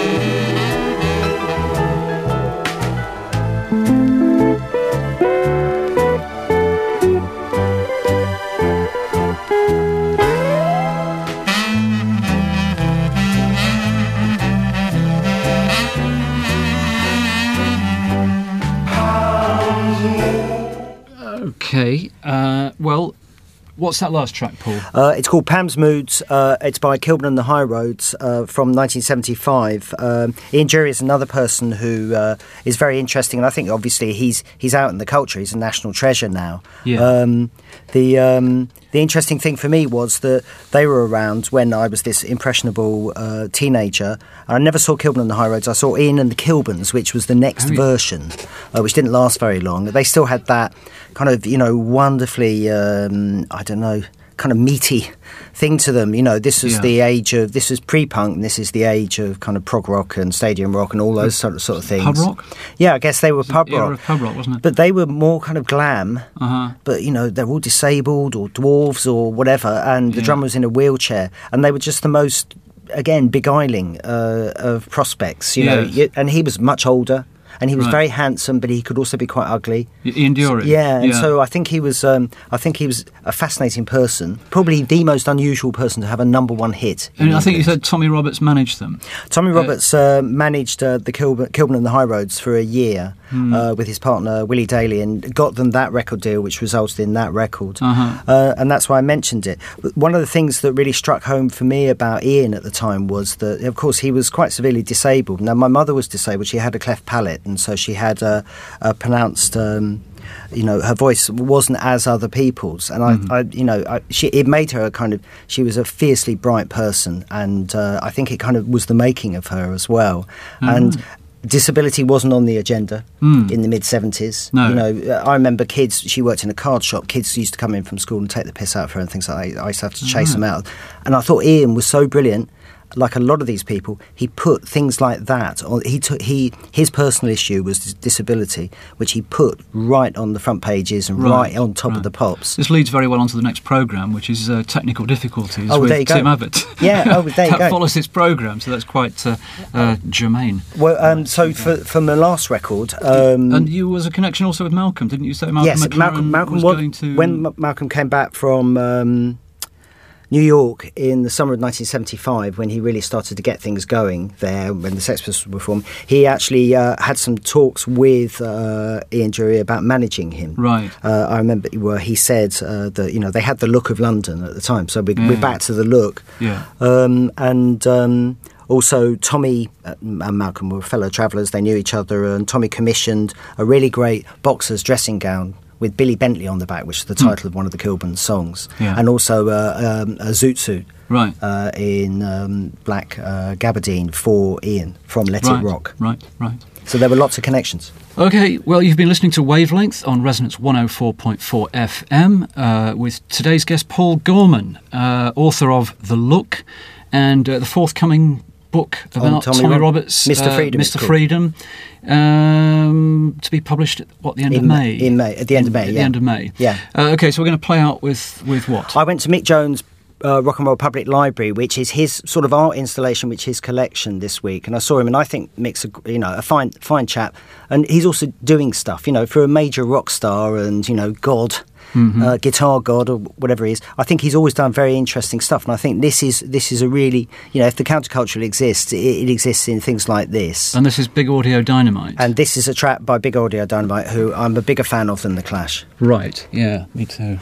Okay, well, what's that last track, Paul? It's called Pam's Moods. It's by Kilburn and the High Roads from 1975. Ian Dury is another person who is very interesting, and I think obviously he's out in the culture. He's a national treasure now. Yeah. The interesting thing for me was that they were around when I was this impressionable teenager. I never saw Kilburn and the High Roads. I saw Ian and the Kilburns, which was the next version, which didn't last very long. They still had that kind of, wonderfully, I don't know, kind of meaty thing to them. This was the age of, this was pre-punk, and this is the age of kind of prog rock and stadium rock and all those sort of things. Pub rock? Yeah, I guess they were pub rock. Pub rock, wasn't it? But they were more kind of glam. Uh-huh. But, they're all disabled or dwarves or whatever, and the drummer was in a wheelchair, and they were just the most, again, beguiling of prospects, and he was much older. and he was Right. very handsome, but he could also be quite ugly. Ian Dury. Yeah, and so I think he was a fascinating person, probably the most unusual person to have a number one hit. And I think you said Tommy Roberts managed them. Tommy Roberts managed the Kilburn and the High Roads for a year with his partner Willie Daly, and got them that record deal, which resulted in that record. And that's why I mentioned it. But one of the things that really struck home for me about Ian at the time was that, of course, he was quite severely disabled. Now, my mother was disabled; she had a cleft palate, and so she had a pronounced. Her voice wasn't as other people's, and it made her she was a fiercely bright person, and I think it kind of was the making of her as well. And disability wasn't on the agenda in the mid-70s. No. I remember kids, she worked in a card shop, kids used to come in from school and take the piss out of her and things like that. I used to have to chase them out. And I thought Ian was so brilliant. Like a lot of these people, he put things like that on. His personal issue was disability, which he put right on the front pages and right on top of the pops. This leads very well onto the next programme, which is technical difficulties there you with go. Tim Abbott. Yeah, there you that go. follows this programme, so that's quite germane. Well, so for my last record, and you was a connection also with Malcolm, didn't you say? Malcolm yes, McLaren Malcolm was going to when Malcolm came back from New York in the summer of 1975, when he really started to get things going there, when the Sex Pistols were formed, he actually had some talks with Ian Dury about managing him. Right. I remember where he said that they had the look of London at the time, so we're back to the look. Yeah. Also, Tommy and Malcolm were fellow travellers. They knew each other, and Tommy commissioned a really great boxer's dressing gown with Billy Bentley on the back, which is the title of one of the Kilburn songs, and also a zoot suit in black gabardine for Ian from Let It Rock. Right. So there were lots of connections. OK, well, you've been listening to Wavelength on Resonance 104.4 FM with today's guest, Paul Gorman, author of The Look and the forthcoming book about Tommy Roberts, Mr. Freedom. Mr. Freedom, to be published at the end of May? At the end of May, At the end of May. Yeah. OK, so we're going to play out with what? I went to Mick Jones' Rock and Roll Public Library, which is his sort of art installation, which is his collection this week, and I saw him, and I think Mick's a fine chap, and he's also doing stuff, for a major rock star and God. Guitar god or whatever he is. I think he's always done very interesting stuff, and I think this is a really, if the countercultural exists, it exists in things like this. And this is Big Audio Dynamite. And this is a track by Big Audio Dynamite, who I'm a bigger fan of than The Clash. Right, yeah, me too.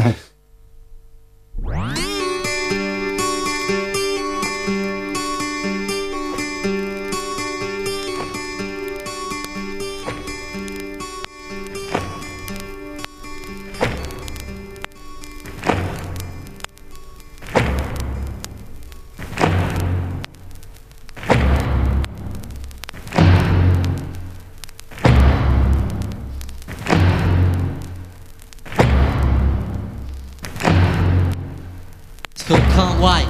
Can't wait.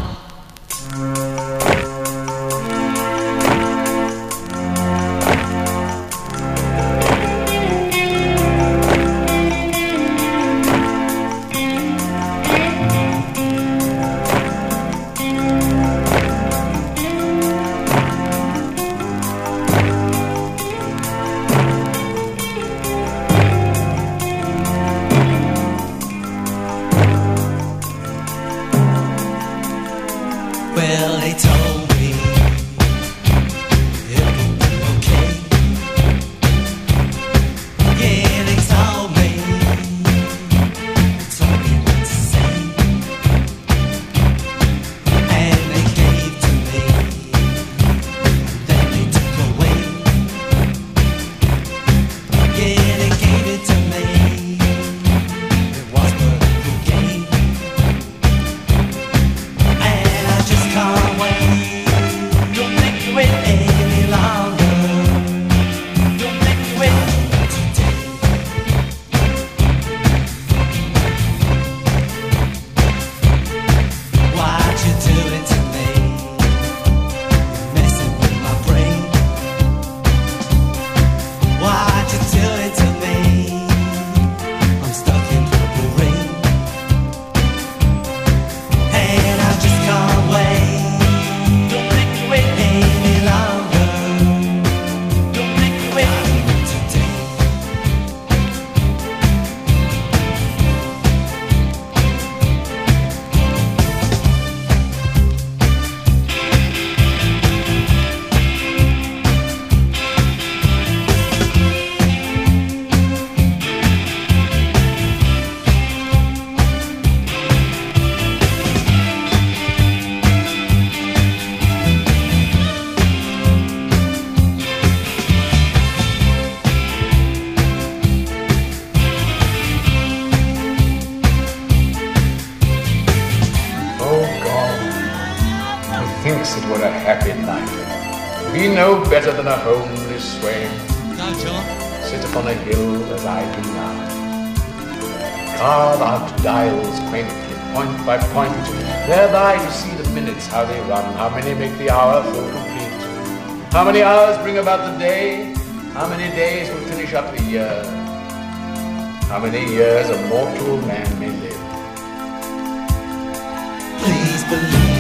what a happy life. Be no better than a homely swain. No, John. Sit upon a hill as I do now. Carve out dials quaintly, point by point. Thereby you see the minutes, how they run, how many make the hour full complete. How many hours bring about the day, how many days will finish up the year. How many years a mortal man may live. Please believe